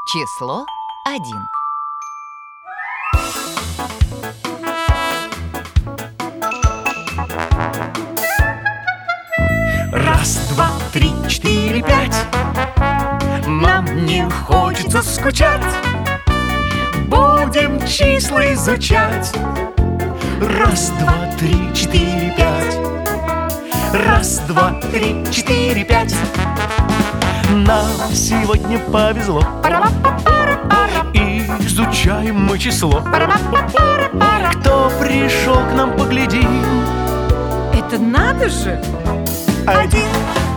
Число 1. Раз, два, три, четыре, пять. Нам не хочется скучать. Будем числа изучать. Раз, два, три, четыре, пять. Раз, два, три, четыре, пять. Нам сегодня повезло. Изучаем мы число. Кто пришел к нам, поглядим. Это надо же! Один.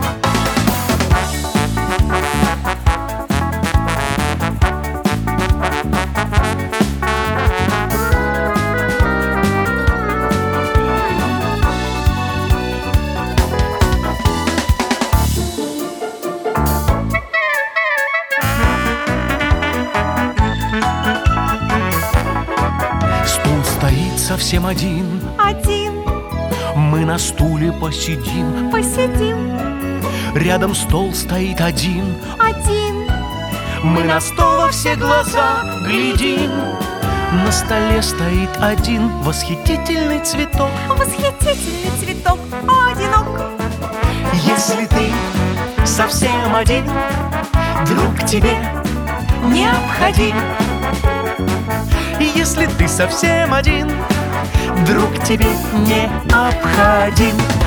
Стул стоит совсем один. Один, Мы на стуле посидим. посидим. Рядом стол стоит один. Один, Мы на стол во все глаза глядим. На столе стоит один восхитительный цветок. восхитительный цветок, одинок. Если ты совсем один, друг тебе необходим. Если ты совсем один, друг тебе необходим.